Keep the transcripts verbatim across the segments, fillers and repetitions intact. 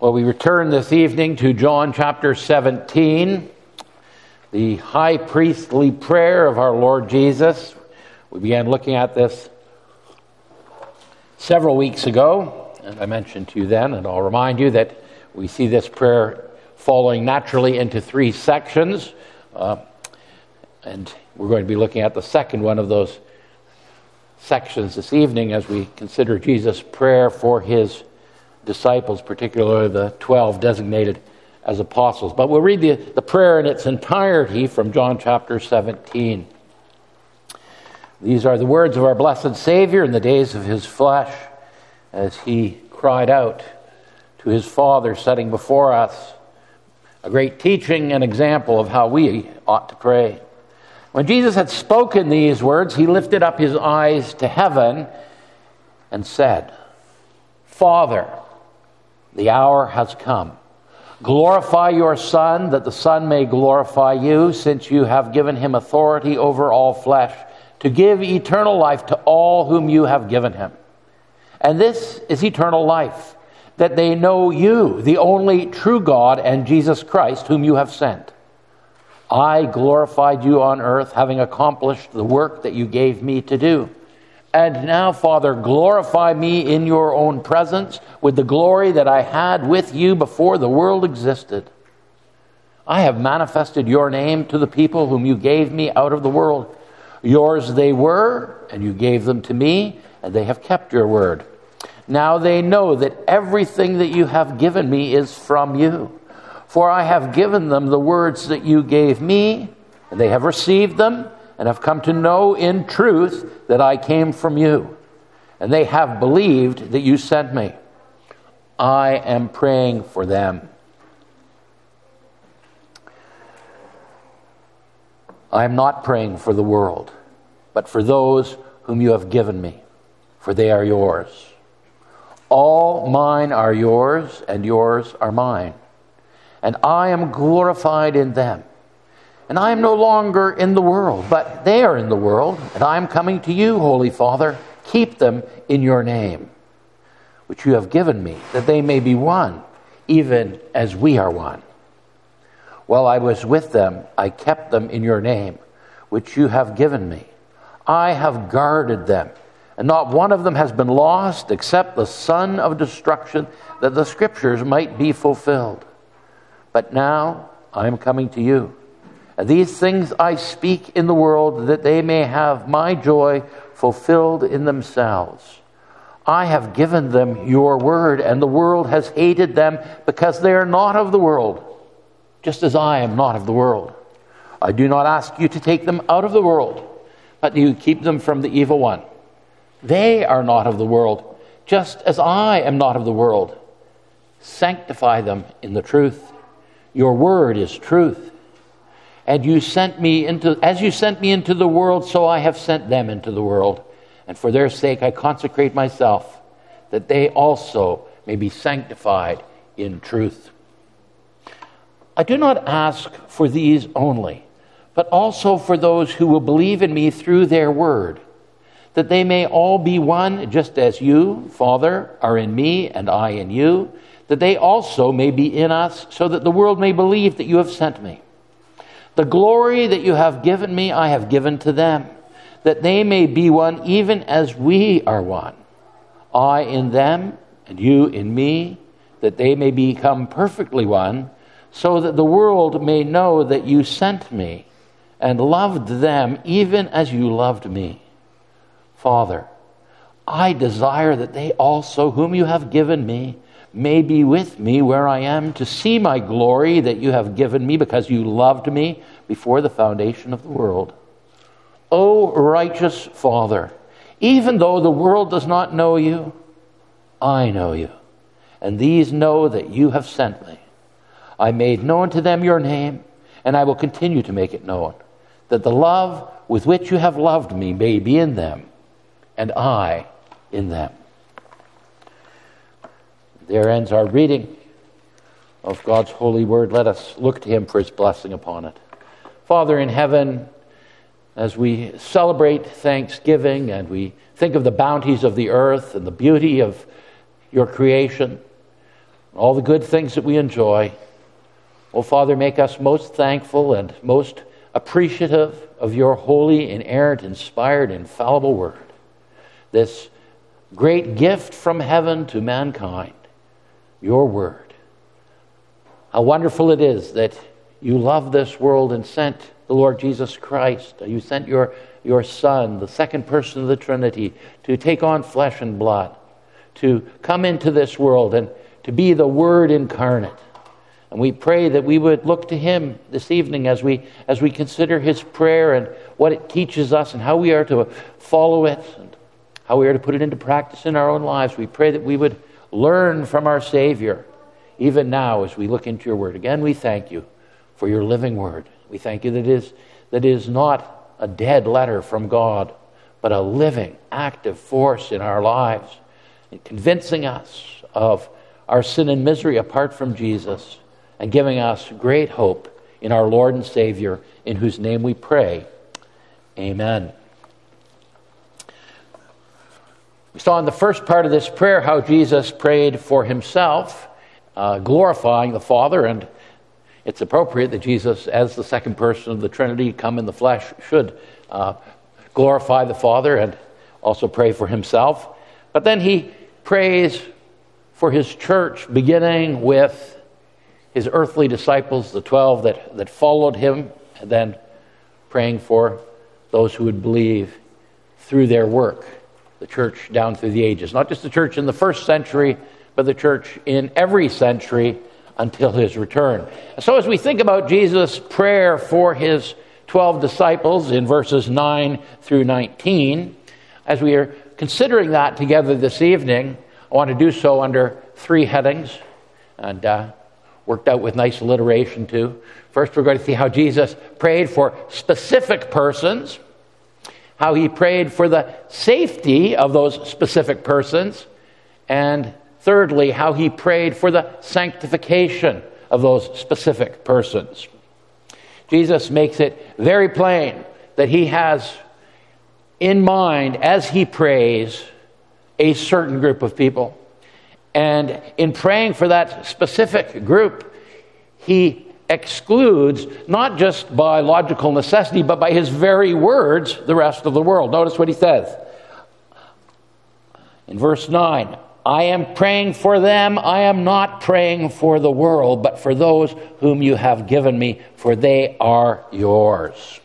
Well, we return this evening to John chapter seventeen, the high priestly prayer of our Lord Jesus. We began looking at this several weeks ago, and I mentioned to you then, and I'll remind you that we see this prayer falling naturally into three sections, uh, and we're going to be looking at the second one of those sections this evening as we consider Jesus' prayer for his disciples, particularly the twelve designated as apostles. But we'll read the, the prayer in its entirety from John chapter seventeen. These are the words of our blessed Savior in the days of his flesh as he cried out to his Father, setting before us a great teaching and example of how we ought to pray. When Jesus had spoken these words, he lifted up his eyes to heaven and said, Father, the hour has come. Glorify your Son, that the Son may glorify you, since you have given him authority over all flesh, to give eternal life to all whom you have given him. And this is eternal life, that they know you, the only true God, and Jesus Christ, whom you have sent. I glorified you on earth, having accomplished the work that you gave me to do. And now, Father, glorify me in your own presence with the glory that I had with you before the world existed. I have manifested your name to the people whom you gave me out of the world. Yours they were, and you gave them to me, and they have kept your word. Now they know that everything that you have given me is from you. For I have given them the words that you gave me, and they have received them, and have come to know in truth that I came from you. And they have believed that you sent me. I am praying for them. I am not praying for the world, but for those whom you have given me, for they are yours. All mine are yours, and yours are mine. And I am glorified in them. And I am no longer in the world, but they are in the world, and I am coming to you, Holy Father. Keep them in your name, which you have given me, that they may be one, even as we are one. While I was with them, I kept them in your name, which you have given me. I have guarded them, and not one of them has been lost, except the son of destruction, that the scriptures might be fulfilled. But now I am coming to you. And these things I speak in the world, that they may have my joy fulfilled in themselves. I have given them your word, and the world has hated them because they are not of the world, just as I am not of the world. I do not ask you to take them out of the world, but you keep them from the evil one. They are not of the world, just as I am not of the world. Sanctify them in the truth. Your word is truth. And you sent me into, as you sent me into the world, so I have sent them into the world. And for their sake I consecrate myself, that they also may be sanctified in truth. I do not ask for these only, but also for those who will believe in me through their word, that they may all be one, just as you, Father, are in me and I in you, that they also may be in us, so that the world may believe that you have sent me. The glory that you have given me, I have given to them, that they may be one even as we are one. I in them, and you in me, that they may become perfectly one, so that the world may know that you sent me and loved them even as you loved me. Father, I desire that they also, whom you have given me, may be with me where I am, to see my glory that you have given me because you loved me before the foundation of the world. O righteous Father, even though the world does not know you, I know you, and these know that you have sent me. I made known to them your name, and I will continue to make it known, that the love with which you have loved me may be in them, and I in them. There ends our reading of God's holy word. Let us look to him for his blessing upon it. Father in heaven, as we celebrate Thanksgiving and we think of the bounties of the earth and the beauty of your creation, all the good things that we enjoy. Oh, Father, make us most thankful and most appreciative of your holy, inerrant, inspired, infallible word. This great gift from heaven to mankind, your word. How wonderful it is that you love this world and sent the Lord Jesus Christ. You sent your, your Son, the second person of the Trinity, to take on flesh and blood, to come into this world and to be the Word incarnate. And we pray that we would look to him this evening as we as we consider his prayer and what it teaches us and how we are to follow it and how we are to put it into practice in our own lives. We pray that we would learn from our Savior, even now as we look into your word. Again, we thank you for your living word. We thank you that it is, that it is not a dead letter from God, but a living, active force in our lives, in convincing us of our sin and misery apart from Jesus, and giving us great hope in our Lord and Savior, in whose name we pray. Amen. We saw in the first part of this prayer how Jesus prayed for himself, uh, glorifying the Father, and it's appropriate that Jesus, as the second person of the Trinity, come in the flesh, should uh, glorify the Father and also pray for himself. But then he prays for his church, beginning with his earthly disciples, the twelve that, that followed him, and then praying for those who would believe through their work, the church down through the ages. Not just the church in the first century, but the church in every century until his return. So as we think about Jesus' prayer for his twelve disciples in verses nine through nineteen, as we are considering that together this evening, I want to do so under three headings, and uh, worked out with nice alliteration too. First, we're going to see how Jesus prayed for specific persons, how he prayed for the safety of those specific persons, and thirdly, how he prayed for the sanctification of those specific persons. Jesus makes it very plain that he has in mind, as he prays, a certain group of people. And in praying for that specific group, he excludes, not just by logical necessity, but by his very words, the rest of the world. Notice what he says. In verse nine, I am praying for them. I am not praying for the world, but for those whom you have given me, for they are yours.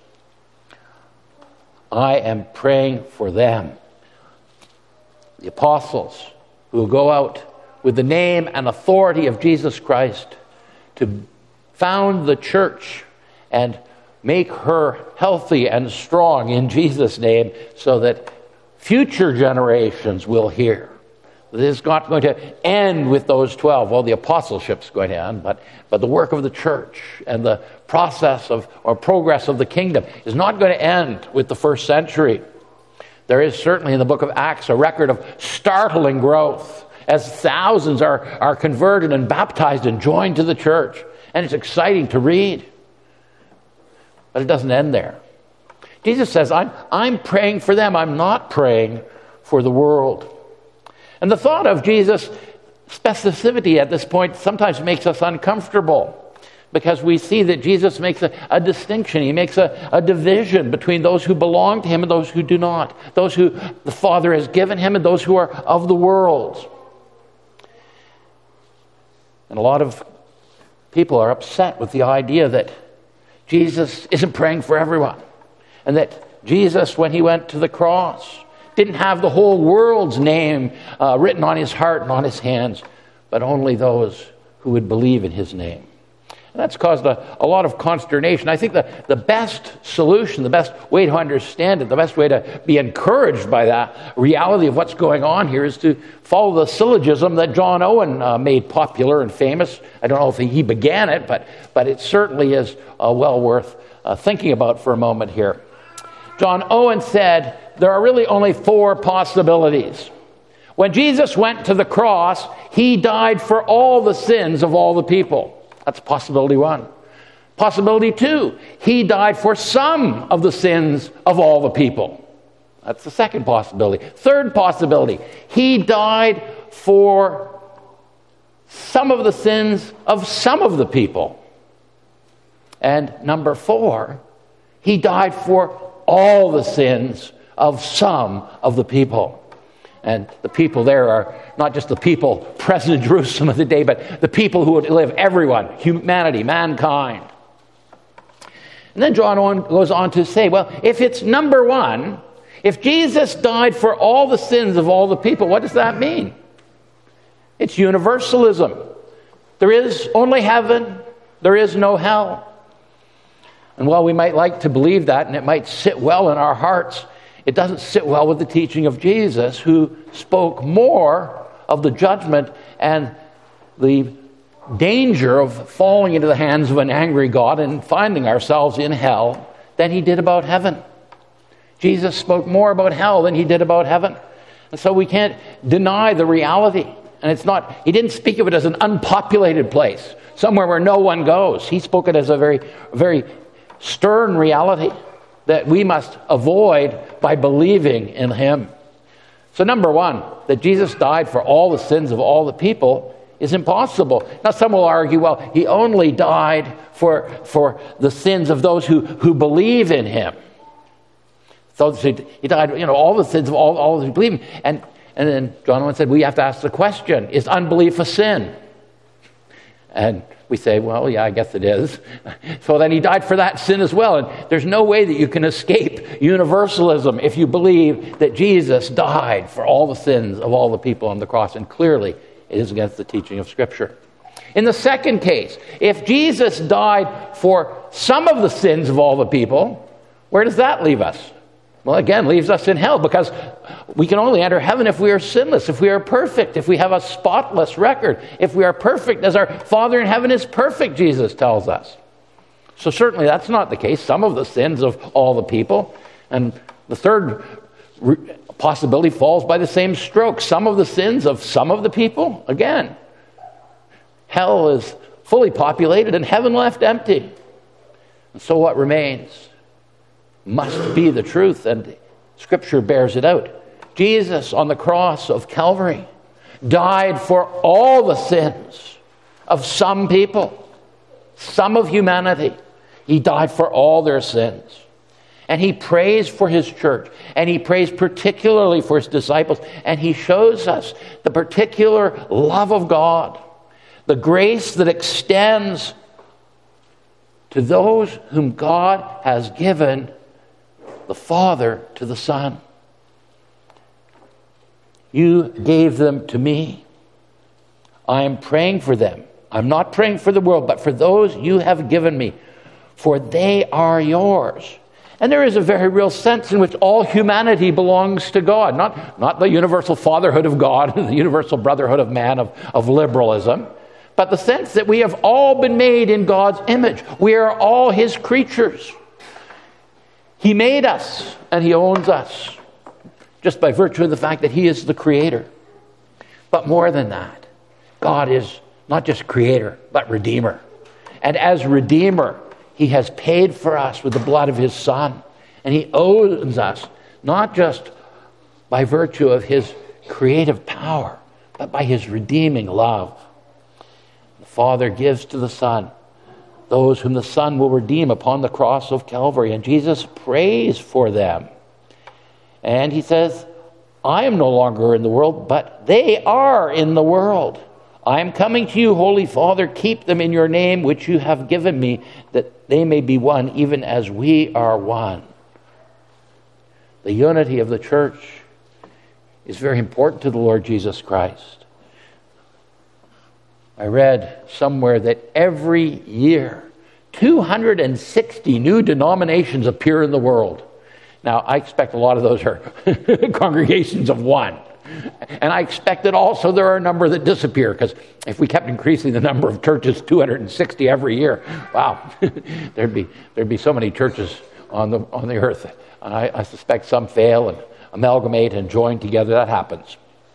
I am praying for them. The apostles who will go out with the name and authority of Jesus Christ to found the church and make her healthy and strong in Jesus' name, so that future generations will hear. This is not going to end with those twelve. Well, the apostleship's going to end, but, but the work of the church and the process of or progress of the kingdom is not going to end with the first century. There is certainly in the book of Acts a record of startling growth as thousands are, are converted and baptized and joined to the church. And it's exciting to read. But it doesn't end there. Jesus says, I'm, I'm praying for them. I'm not praying for the world. And the thought of Jesus' specificity at this point sometimes makes us uncomfortable, because we see that Jesus makes a, a distinction. He makes a, a division between those who belong to him and those who do not. Those who the Father has given him and those who are of the world. And a lot of people are upset with the idea that Jesus isn't praying for everyone, and that Jesus, when he went to the cross, didn't have the whole world's name uh, written on his heart and on his hands, but only those who would believe in his name. And that's caused a, a lot of consternation. I think the, the best solution, the best way to understand it, the best way to be encouraged by that reality of what's going on here is to follow the syllogism that John Owen uh, made popular and famous. I don't know if he began it, but, but it certainly is uh, well worth uh, thinking about for a moment here. John Owen said, there are really only four possibilities. When Jesus went to the cross, he died for all the sins of all the people. That's possibility one. Possibility two, he died for some of the sins of all the people. That's the second possibility. Third possibility, he died for some of the sins of some of the people. And number four, he died for all the sins of some of the people. And the people there are not just the people present in Jerusalem of the day, but the people who would live, everyone, humanity, mankind. And then John on, goes on to say, well, if it's number one, if Jesus died for all the sins of all the people, what does that mean? It's universalism. There is only heaven. There is no hell. And while we might like to believe that, and it might sit well in our hearts, it doesn't sit well with the teaching of Jesus, who spoke more of the judgment and the danger of falling into the hands of an angry God and finding ourselves in hell than he did about heaven. Jesus spoke more about hell than he did about heaven. And so we can't deny the reality. And it's not, he didn't speak of it as an unpopulated place, somewhere where no one goes. He spoke it as a very, very stern reality that we must avoid by believing in him. So number one, that Jesus died for all the sins of all the people is impossible. Now some will argue, well, he only died for, for the sins of those who, who believe in him. So he died, you know, all the sins of all, all those who believe in him. And, and then John Owen said, we have to ask the question, is unbelief a sin? And we say, well, yeah, I guess it is. So then he died for that sin as well. And there's no way that you can escape universalism if you believe that Jesus died for all the sins of all the people on the cross. And clearly, it is against the teaching of Scripture. In the second case, if Jesus died for some of the sins of all the people, where does that leave us? Well, again, leaves us in hell, because we can only enter heaven if we are sinless, if we are perfect, if we have a spotless record, if we are perfect as our Father in heaven is perfect, Jesus tells us. So certainly that's not the case. Some of the sins of all the people. And the third re- possibility falls by the same stroke. Some of the sins of some of the people. Again, hell is fully populated and heaven left empty. And so what remains must be the truth, and Scripture bears it out. Jesus on the cross of Calvary died for all the sins of some people, some of humanity. He died for all their sins. And he prays for his church, and he prays particularly for his disciples, and he shows us the particular love of God, the grace that extends to those whom God has given the Father to the Son. You gave them to me. I am praying for them. I'm not praying for the world, but for those you have given me, for they are yours. And there is a very real sense in which all humanity belongs to God, not, not the universal fatherhood of God, the universal brotherhood of man of, of liberalism, but the sense that we have all been made in God's image. We are all his creatures. He made us, and he owns us, just by virtue of the fact that he is the creator. But more than that, God is not just creator, but redeemer. And as redeemer, he has paid for us with the blood of his Son. And he owns us, not just by virtue of his creative power, but by his redeeming love. The Father gives to the Son those whom the Son will redeem upon the cross of Calvary. And Jesus prays for them. And he says, I am no longer in the world, but they are in the world. I am coming to you, Holy Father. Keep them in your name, which you have given me, that they may be one, even as we are one. The unity of the church is very important to the Lord Jesus Christ. I read somewhere that every year, two hundred sixty new denominations appear in the world. Now, I expect a lot of those are congregations of one. And I expect that also there are a number that disappear, because if we kept increasing the number of churches, two hundred sixty every year, wow, there'd be there'd be so many churches on the on the earth. And I, I suspect some fail and amalgamate and join together. That happens.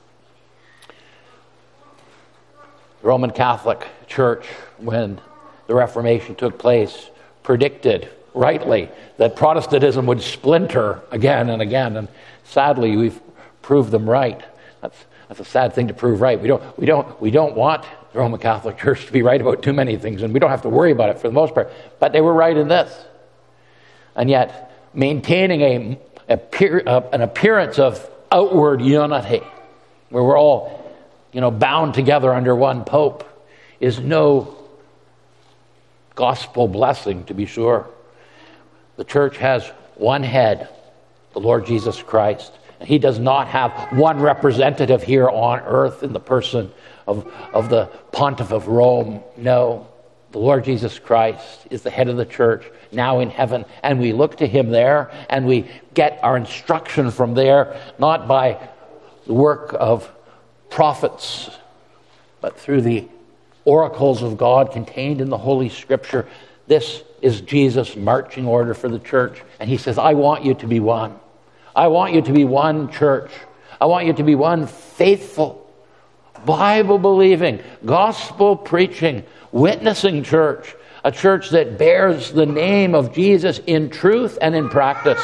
The Roman Catholic Church, when the Reformation took place, predicted rightly that Protestantism would splinter again and again, and sadly we've proved them right. That's that's a sad thing to prove right. We don't we don't we don't want the Roman Catholic Church to be right about too many things, and we don't have to worry about it for the most part. But they were right in this. And yet, maintaining a, a an appearance of outward unity, where we're all, you know, bound together under one pope, is no gospel blessing, to be sure. The church has one head, the Lord Jesus Christ. And he does not have one representative here on earth in the person of, of the Pontiff of Rome. No, the Lord Jesus Christ is the head of the church now in heaven, and we look to him there, and we get our instruction from there, not by the work of prophets, but through the oracles of God contained in the Holy Scripture. This is Jesus' marching order for the church, and he says, I want you to be one. I want you to be one church. I want you to be one faithful, Bible-believing, gospel-preaching, witnessing church, a church that bears the name of Jesus in truth and in practice.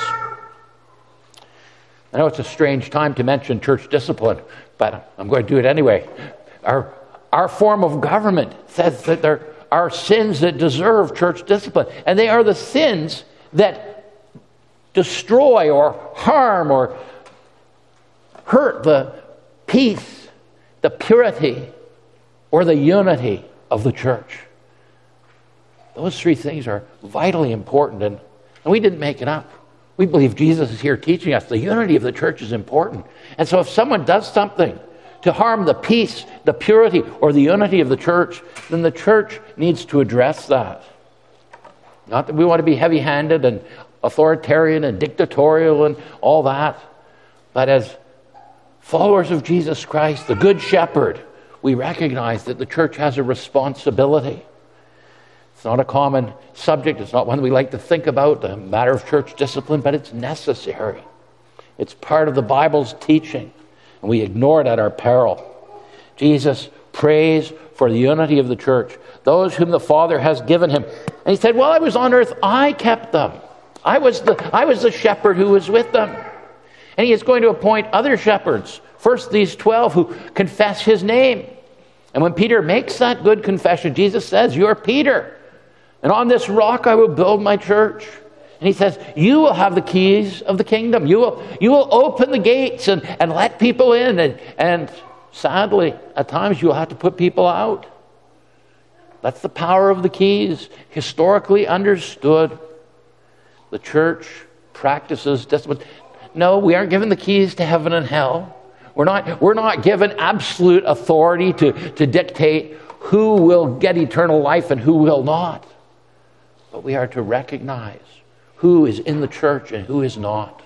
I know it's a strange time to mention church discipline, but I'm going to do it anyway. Our, our form of government says that there are sins that deserve church discipline, and they are the sins that destroy or harm or hurt the peace, the purity, or the unity of the church. Those three things are vitally important, and, and we didn't make it up. We believe Jesus is here teaching us the unity of the church is important. And so if someone does something to harm the peace, the purity, or the unity of the church, then the church needs to address that. Not that we want to be heavy-handed and authoritarian and dictatorial and all that, but as followers of Jesus Christ, the Good Shepherd, we recognize that the church has a responsibility. It's not a common subject. It's not one we like to think about, the matter of church discipline, but it's necessary. It's part of the Bible's teaching, and we ignore it at our peril. Jesus prays for the unity of the church, those whom the Father has given him. And he said, while I was on earth, I kept them. I was the I was the shepherd who was with them. And he is going to appoint other shepherds. First, these twelve who confess his name. And when Peter makes that good confession, Jesus says, you're Peter. And on this rock I will build my church. And he says, you will have the keys of the kingdom. You will, you will open the gates and, and let people in. And, and sadly, at times you'll have to put people out. That's the power of the keys, historically understood. The church practices discipline. No, we aren't given the keys to heaven and hell. We're not, we're not given absolute authority to, to dictate who will get eternal life and who will not. But we are to recognize who is in the church and who is not.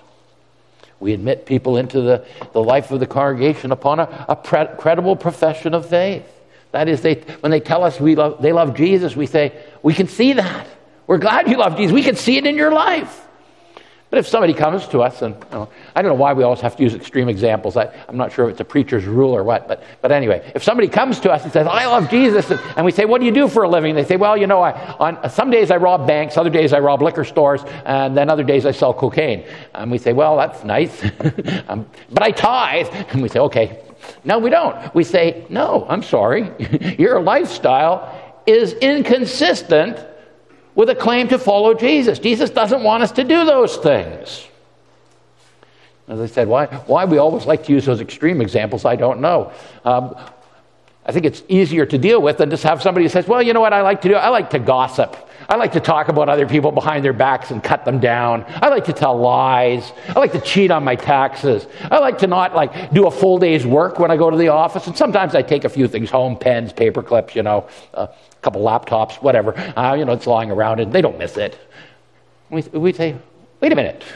We admit people into the, the life of the congregation upon a, a pre- credible profession of faith. That is, they when they tell us we love, they love Jesus, we say, we can see that. We're glad you love Jesus. We can see it in your life. But if somebody comes to us, and you know, I don't know why we always have to use extreme examples. I, I'm not sure if it's a preacher's rule or what. But, but anyway, if somebody comes to us and says, I love Jesus, and, and we say, what do you do for a living? They say, well, you know, I, on some days I rob banks, other days I rob liquor stores, and then other days I sell cocaine. And we say, well, that's nice. um, but I tithe. And we say, okay. No, we don't. We say, no, I'm sorry. Your lifestyle is inconsistent with a claim to follow Jesus. Jesus doesn't want us to do those things. As I said, why, why we always like to use those extreme examples, I don't know. Um, I think it's easier to deal with than just have somebody who says, well, you know what I like to do? I like to gossip. I like to talk about other people behind their backs and cut them down. I like to tell lies. I like to cheat on my taxes. I like to not like do a full day's work when I go to the office. And sometimes I take a few things home, pens, paper clips, you know, uh, a couple laptops, whatever. Uh, you know, it's lying around and they don't miss it. We, we say, wait a minute.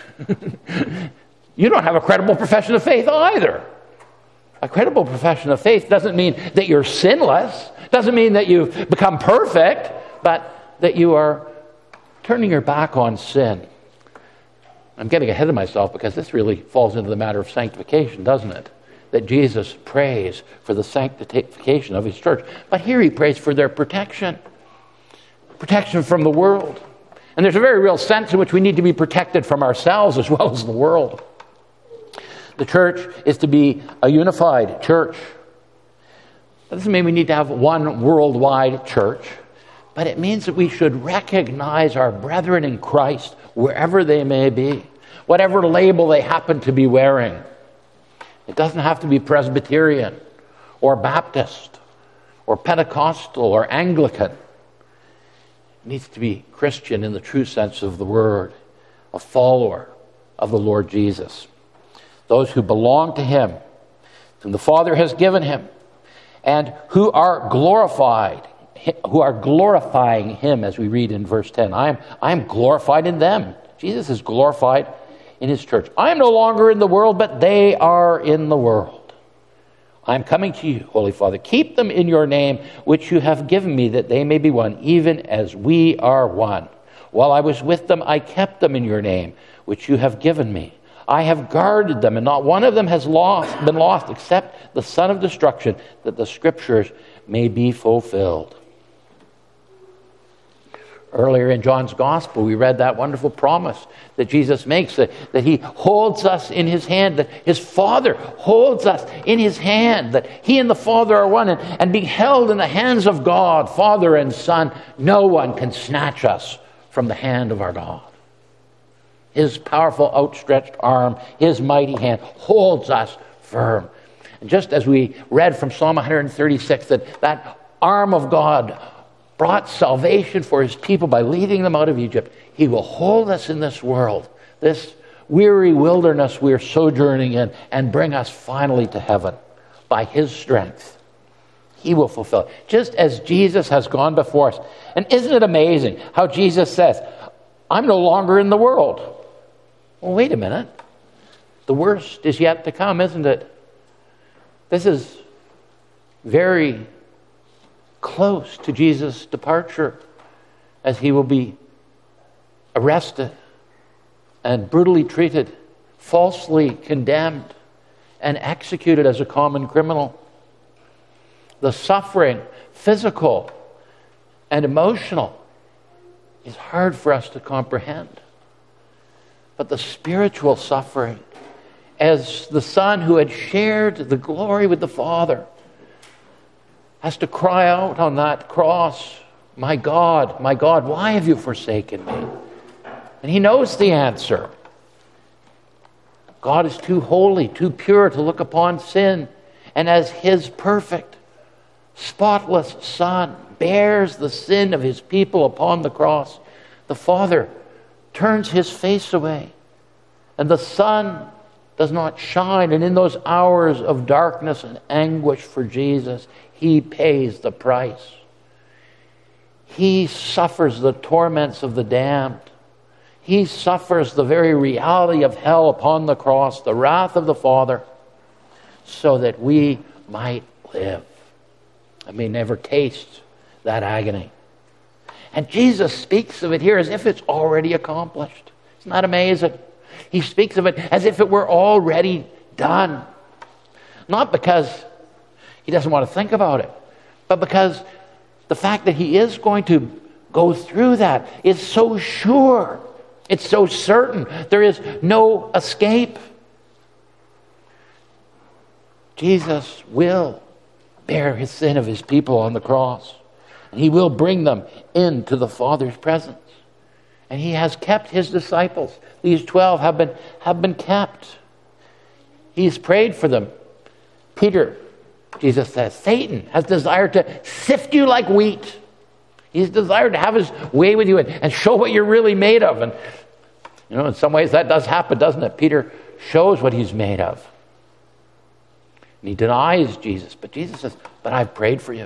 You don't have a credible profession of faith either. A credible profession of faith doesn't mean that you're sinless, doesn't mean that you've become perfect, but that you are turning your back on sin. I'm getting ahead of myself because this really falls into the matter of sanctification, doesn't it? That Jesus prays for the sanctification of his church. But here he prays for their protection. Protection from the world. And there's a very real sense in which we need to be protected from ourselves as well as the world. The church is to be a unified church. That doesn't mean we need to have one worldwide church, but it means that we should recognize our brethren in Christ wherever they may be, whatever label they happen to be wearing. It doesn't have to be Presbyterian or Baptist or Pentecostal or Anglican. It needs to be Christian in the true sense of the word, a follower of the Lord Jesus. Those who belong to him, whom the Father has given him, and who are glorified, who are glorifying him, as we read in verse ten. I am, I am glorified in them. Jesus is glorified in his church. I am no longer in the world, but they are in the world. I am coming to you, Holy Father. Keep them in your name, which you have given me, that they may be one, even as we are one. While I was with them, I kept them in your name, which you have given me. I have guarded them, and not one of them has lost, been lost, except the son of destruction, that the scriptures may be fulfilled. Earlier in John's Gospel, we read that wonderful promise that Jesus makes, that, that he holds us in his hand, that his Father holds us in his hand, that he and the Father are one, and, and being held in the hands of God, Father and Son, no one can snatch us from the hand of our God. His powerful outstretched arm, his mighty hand holds us firm. And just as we read from Psalm one thirty-six, that that arm of God brought salvation for his people by leading them out of Egypt, he will hold us in this world, this weary wilderness we're sojourning in, and bring us finally to heaven by his strength. He will fulfill it, just as Jesus has gone before us. And isn't it amazing how Jesus says, I'm no longer in the world. Well, wait a minute. The worst is yet to come, isn't it? This is very close to Jesus' departure, as he will be arrested and brutally treated, falsely condemned, and executed as a common criminal. The suffering, physical and emotional, is hard for us to comprehend. But the spiritual suffering, as the Son who had shared the glory with the Father, has to cry out on that cross, my God, my God, why have you forsaken me? And he knows the answer. God is too holy, too pure to look upon sin. And as his perfect, spotless Son bears the sin of his people upon the cross, the Father turns his face away, and the sun does not shine. And in those hours of darkness and anguish for Jesus, he pays the price. He suffers the torments of the damned. He suffers the very reality of hell upon the cross, the wrath of the Father, so that we might live and may never taste that agony. And Jesus speaks of it here as if it's already accomplished. Isn't that amazing? He speaks of it as if it were already done. Not because he doesn't want to think about it, but because the fact that he is going to go through that is so sure. It's so certain. There is no escape. Jesus will bear his sin of his people on the cross. And he will bring them into the Father's presence. And he has kept his disciples. These twelve have been, have been kept. He's prayed for them. Peter, Jesus says, Satan has desired to sift you like wheat. He's desired to have his way with you and, and show what you're really made of. And, you know, in some ways that does happen, doesn't it? Peter shows what he's made of. And he denies Jesus. But Jesus says, but I've prayed for you.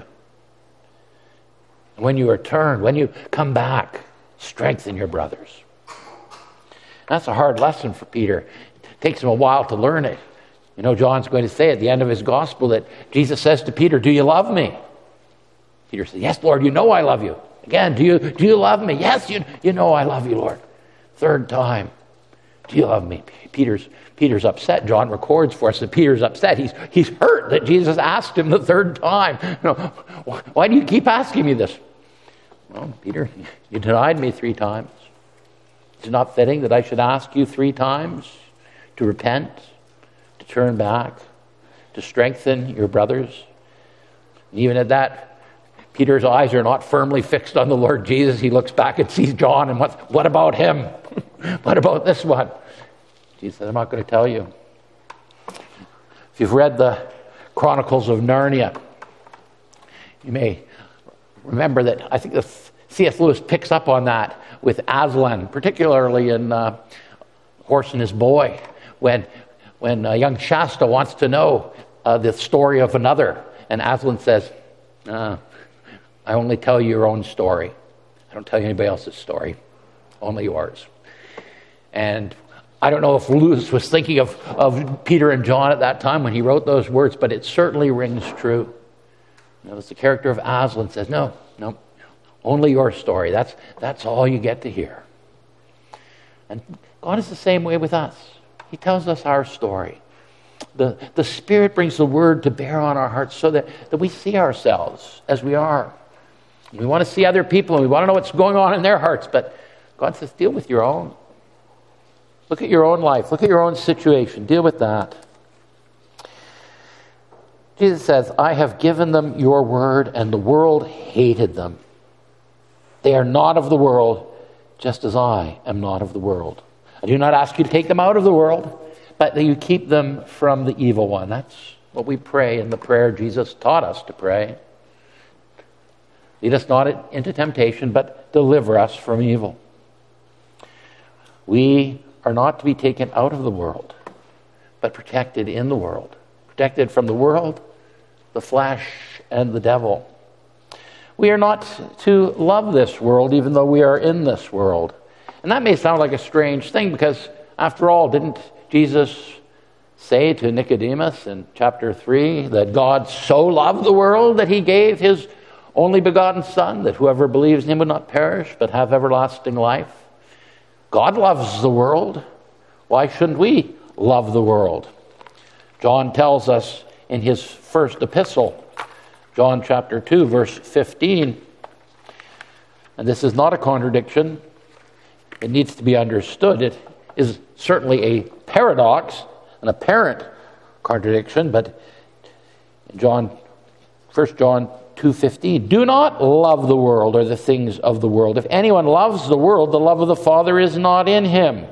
When you return, when you come back, strengthen your brothers. That's a hard lesson for Peter. It takes him a while to learn it. You know, John's going to say at the end of his gospel that Jesus says to Peter, do you love me? Peter says, yes, Lord, you know I love you. Again, do you do you love me? Yes, you, you know I love you, Lord. Third time, do you love me? Peter's Peter's upset. John records for us that Peter's upset. He's he's hurt that Jesus asked him the third time. You know, why do you keep asking me this? Well, Peter, you denied me three times. It's not fitting that I should ask you three times to repent, to turn back, to strengthen your brothers. And even at that, Peter's eyes are not firmly fixed on the Lord Jesus. He looks back and sees John, and what, what about him? What about this one? Jesus said, I'm not going to tell you. If you've read the Chronicles of Narnia, you may remember that I think the C S Lewis picks up on that with Aslan, particularly in uh, Horse and His Boy, when when uh, young Shasta wants to know uh, the story of another, and Aslan says, uh, I only tell you your own story. I don't tell you anybody else's story, only yours. And I don't know if Lewis was thinking of, of Peter and John at that time when he wrote those words, but it certainly rings true. Notice the character of Aslan says, no, no, only your story. That's, that's all you get to hear. And God is the same way with us. He tells us our story. The, the Spirit brings the Word to bear on our hearts so that, that we see ourselves as we are. We want to see other people and we want to know what's going on in their hearts, but God says, deal with your own. Look at your own life. Look at your own situation. Deal with that. Jesus says, I have given them your word, and the world hated them. They are not of the world, just as I am not of the world. I do not ask you to take them out of the world, but that you keep them from the evil one. That's what we pray in the prayer Jesus taught us to pray. Lead us not into temptation, but deliver us from evil. We are not to be taken out of the world, but protected in the world. Protected from the world, the flesh, and the devil. We are not to love this world, even though we are in this world. And that may sound like a strange thing, because after all, didn't Jesus say to Nicodemus in chapter three that God so loved the world that he gave his only begotten Son, that whoever believes in him would not perish, but have everlasting life? God loves the world. Why shouldn't we love the world? John tells us in his first epistle, John chapter two, verse fifteen, and this is not a contradiction. It needs to be understood. It is certainly a paradox, an apparent contradiction, but in John, First John two fifteen, do not love the world or the things of the world. If anyone loves the world, the love of the Father is not in him.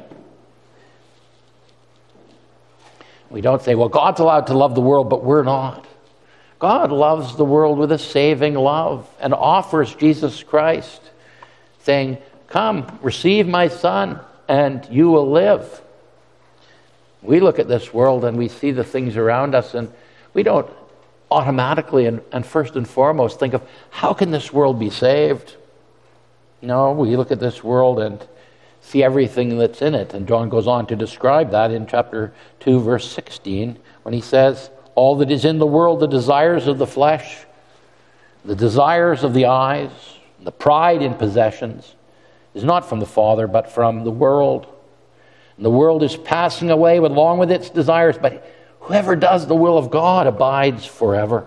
We don't say, well, God's allowed to love the world, but we're not. God loves the world with a saving love and offers Jesus Christ, saying, come, receive my Son, and you will live. We look at this world and we see the things around us, and we don't automatically and, and first and foremost think of, how can this world be saved? No, we look at this world and see everything that's in it. And John goes on to describe that in chapter two, verse sixteen, when he says, all that is in the world, the desires of the flesh, the desires of the eyes, the pride in possessions, is not from the Father, but from the world. And the world is passing away along with its desires, but whoever does the will of God abides forever.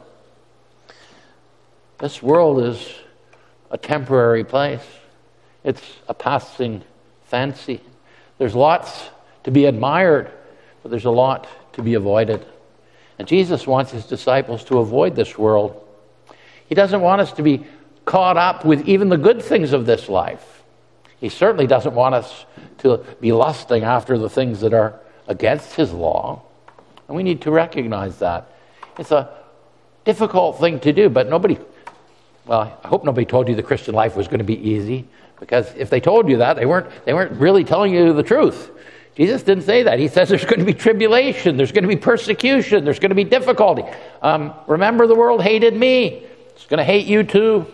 This world is a temporary place. It's a passing fancy. There's lots to be admired, but there's a lot to be avoided. And Jesus wants his disciples to avoid this world. He doesn't want us to be caught up with even the good things of this life. He certainly doesn't want us to be lusting after the things that are against his law. And we need to recognize that. It's a difficult thing to do, but nobody, well, I hope nobody told you the Christian life was going to be easy, because if they told you that, they weren't, they weren't really telling you the truth. Jesus didn't say that. He says there's going to be tribulation, there's going to be persecution, there's going to be difficulty. Um, remember, the world hated me. It's going to hate you too.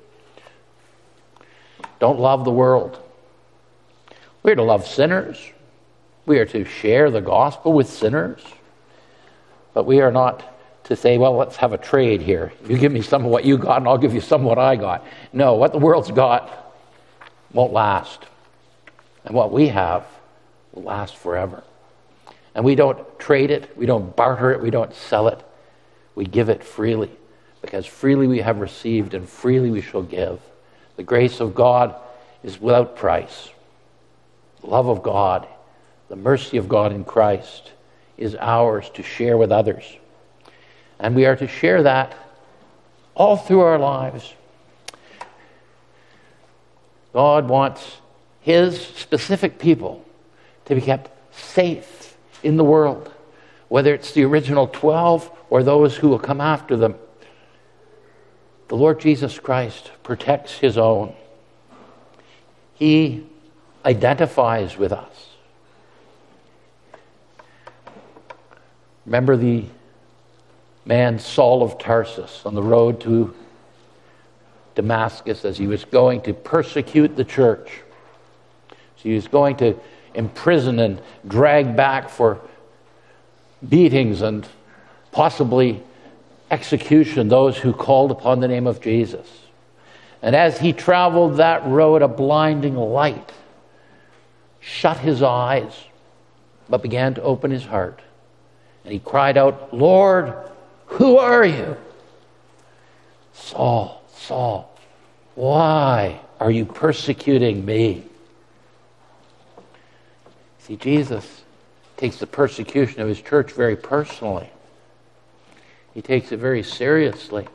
Don't love the world. We are to love sinners. We are to share the gospel with sinners. But we are not to say, well, let's have a trade here. You give me some of what you got and I'll give you some of what I got. No, what the world's got won't last. And what we have will last forever. And we don't trade it. We don't barter it. We don't sell it. We give it freely. Because freely we have received and freely we shall give. The grace of God is without price. The love of God, the mercy of God in Christ is ours to share with others. And we are to share that all through our lives. God wants his specific people to be kept safe in the world, whether it's the original twelve or those who will come after them. The Lord Jesus Christ protects his own. He identifies with us. Remember the man Saul of Tarsus on the road to Damascus as he was going to persecute the church. So he was going to imprison and drag back for beatings and possibly execution those who called upon the name of Jesus. And as he traveled that road, a blinding light shut his eyes, but began to open his heart. And he cried out, "Lord, who are you?" "Saul, Saul, why are you persecuting me?" See, Jesus takes the persecution of his church very personally. He takes it very seriously.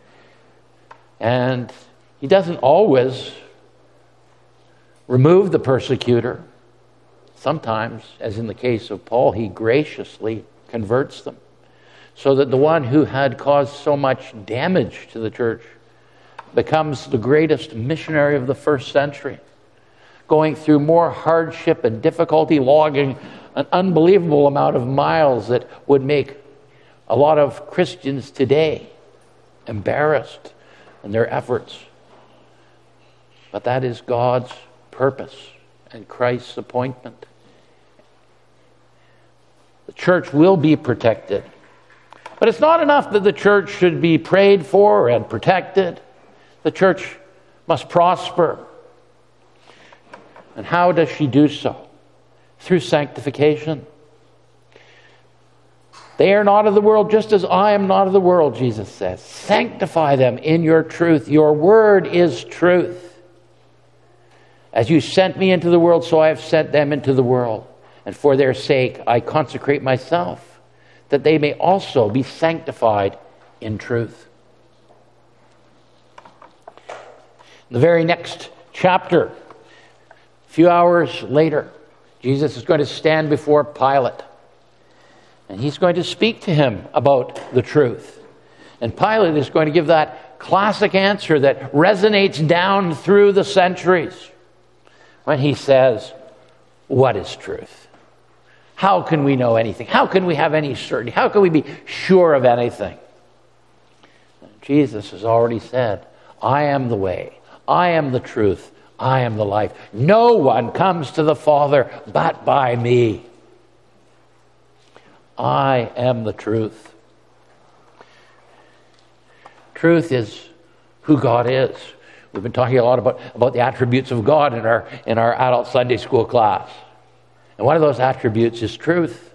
And he doesn't always remove the persecutor. Sometimes, as in the case of Paul, he graciously converts them, so that the one who had caused so much damage to the church becomes the greatest missionary of the first century, going through more hardship and difficulty, logging an unbelievable amount of miles that would make a lot of Christians today embarrassed in their efforts. But that is God's purpose and Christ's appointment. The church will be protected. But it's not enough that the church should be prayed for and protected. The church must prosper. And how does she do so? Through sanctification. They are not of the world, just as I am not of the world, Jesus says. Sanctify them in your truth. Your word is truth. As you sent me into the world, so I have sent them into the world. And for their sake I consecrate myself, that they may also be sanctified in truth. In the very next chapter, a few hours later, Jesus is going to stand before Pilate. And he's going to speak to him about the truth. And Pilate is going to give that classic answer that resonates down through the centuries when he says, "What is truth? How can we know anything? How can we have any certainty? How can we be sure of anything?" And Jesus has already said, "I am the way. I am the truth. I am the life. No one comes to the Father but by me." I am the truth. Truth is who God is. We've been talking a lot about, about the attributes of God in our, in our adult Sunday school class. And one of those attributes is truth.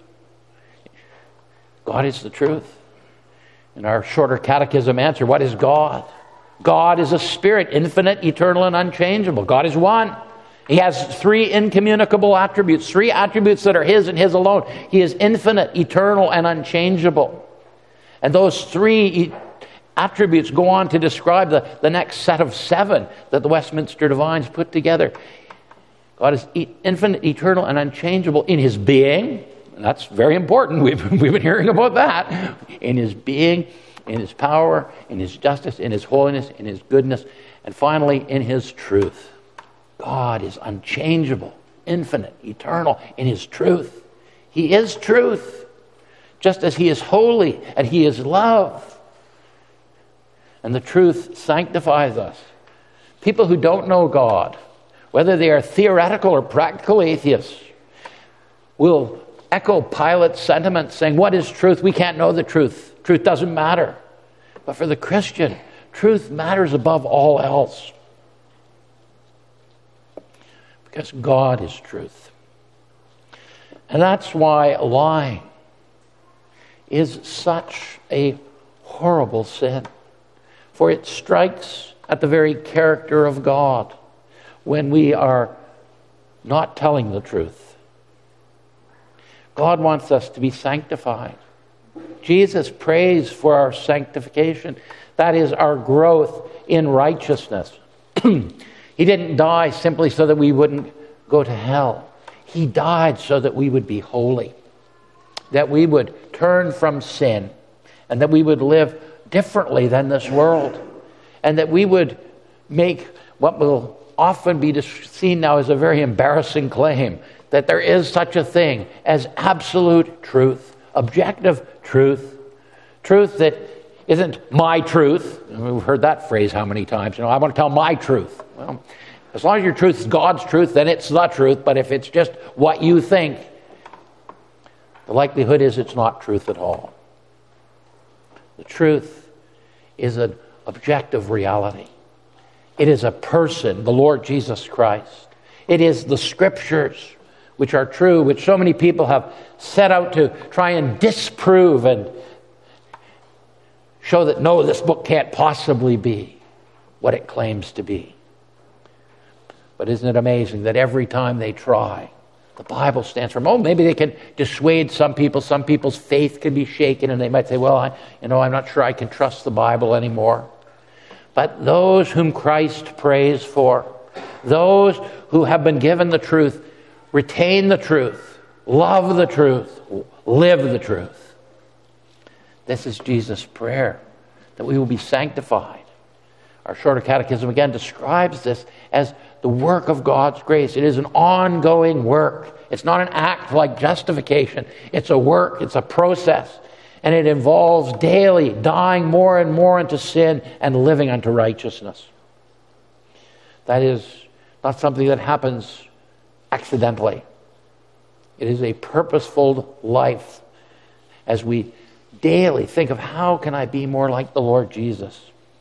God is the truth. In our shorter catechism answer, what is God? God is a spirit, infinite, eternal, and unchangeable. God is one. He has three incommunicable attributes, three attributes that are his and his alone. He is infinite, eternal, and unchangeable. And those three attributes go on to describe the, the next set of seven that the Westminster Divines put together. God is infinite, eternal, and unchangeable in his being. And that's very important. We've, we've been hearing about that. In his being, in his power, in his justice, in his holiness, in his goodness, and finally in his truth. God is unchangeable, infinite, eternal in his truth. He is truth, just as he is holy and he is love. And the truth sanctifies us. People who don't know God, whether they are theoretical or practical atheists, will echo Pilate's sentiment saying, "What is truth? We can't know the truth. Truth doesn't matter." But for the Christian, truth matters above all else. Because God is truth. And that's why lying is such a horrible sin. For it strikes at the very character of God when we are not telling the truth. God wants us to be sanctified. Jesus prays for our sanctification. That is our growth in righteousness. He didn't die simply so that we wouldn't go to hell. He died so that we would be holy, that we would turn from sin, and that we would live differently than this world, and that we would make what will often be seen now as a very embarrassing claim, that there is such a thing as absolute truth, objective truth, truth that isn't my truth. We've heard that phrase how many times? You know, I want to tell my truth. Well, as long as your truth is God's truth, then it's the truth. But if it's just what you think, the likelihood is it's not truth at all. The truth is an objective reality. It is a person, the Lord Jesus Christ. It is the Scriptures, which are true, which so many people have set out to try and disprove and show that, no, this book can't possibly be what it claims to be. But isn't it amazing that every time they try, the Bible stands firm. Oh, maybe they can dissuade some people. Some people's faith can be shaken, and they might say, well, I, you know, I'm not sure I can trust the Bible anymore. But those whom Christ prays for, those who have been given the truth, retain the truth, love the truth, live the truth. This is Jesus' prayer, that we will be sanctified. Our Shorter Catechism again describes this as the work of God's grace. It is an ongoing work. It's not an act like justification. It's a work. It's a process. And it involves daily dying more and more into sin and living unto righteousness. That is not something that happens accidentally. It is a purposeful life as we daily think of how can I be more like the Lord Jesus.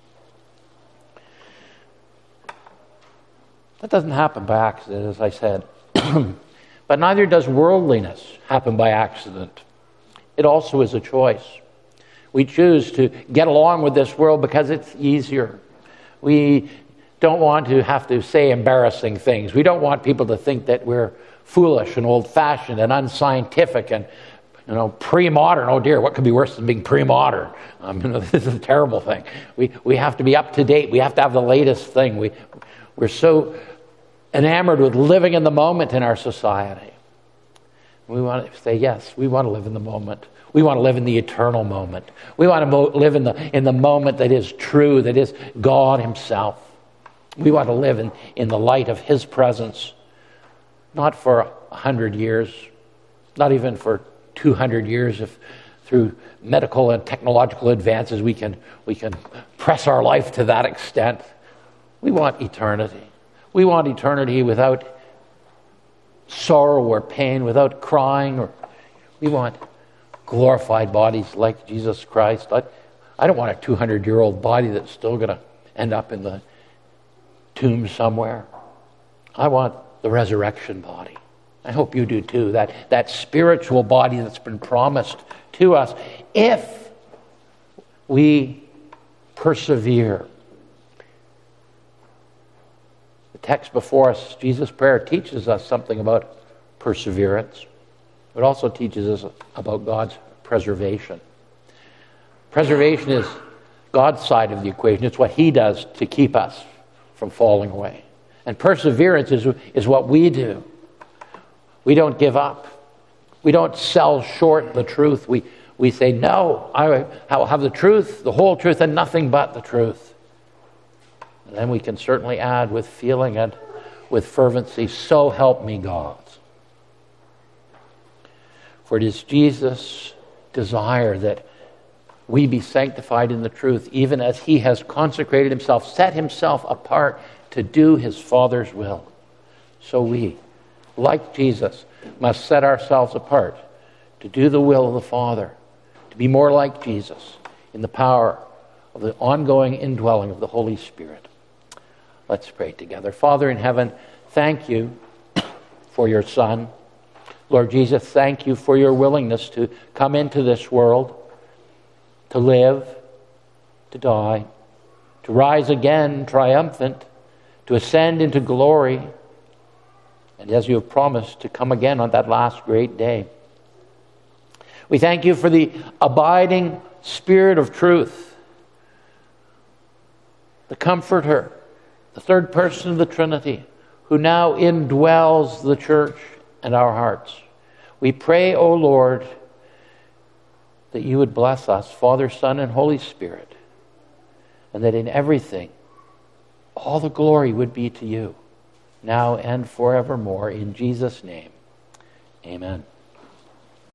That doesn't happen by accident, as I said. But neither does worldliness happen by accident. It also is a choice. We choose to get along with this world because it's easier. We don't want to have to say embarrassing things. We don't want people to think that we're foolish and old-fashioned and unscientific and, you know, pre-modern. Oh dear, what could be worse than being pre-modern? Um, you know, this is a terrible thing. We we have to be up to date. We have to have the latest thing. We we're so enamored with living in the moment in our society. We want to say, yes, we want to live in the moment. We want to live in the eternal moment. We want to mo- live in the in the moment that is true, that is God Himself. We want to live in, in the light of His presence, not for a hundred years, not even for two hundred years, if through medical and technological advances we can we can press our life to that extent. We want eternity. We want eternity without sorrow or pain, without crying, or we want glorified bodies like Jesus Christ. I, I don't want a two hundred year old body that's still going to end up in the tomb somewhere. I want the resurrection body. I hope you do too. That, that spiritual body that's been promised to us if we persevere. The text before us, Jesus' prayer, teaches us something about perseverance. It also teaches us about God's preservation. Preservation is God's side of the equation. It's what He does to keep us from falling away. And perseverance is, is what we do. We don't give up. We don't sell short the truth. We, we say, no, I will have the truth, the whole truth, and nothing but the truth. And then we can certainly add with feeling and with fervency, so help me God. For it is Jesus' desire that we be sanctified in the truth, even as He has consecrated Himself, set Himself apart to do His Father's will. So we, like Jesus, must set ourselves apart to do the will of the Father, to be more like Jesus in the power of the ongoing indwelling of the Holy Spirit. Let's pray together. Father in heaven, thank You for Your Son. Lord Jesus, thank You for Your willingness to come into this world, to live, to die, to rise again triumphant, to ascend into glory, and as You have promised, to come again on that last great day. We thank you for the abiding Spirit of truth, the Comforter, the third person of the Trinity, who now indwells the church and our hearts. We pray, O Lord, that you would bless us, Father, Son, and Holy Spirit, and that in everything, all the glory would be to you, now and forevermore. In Jesus' name, amen.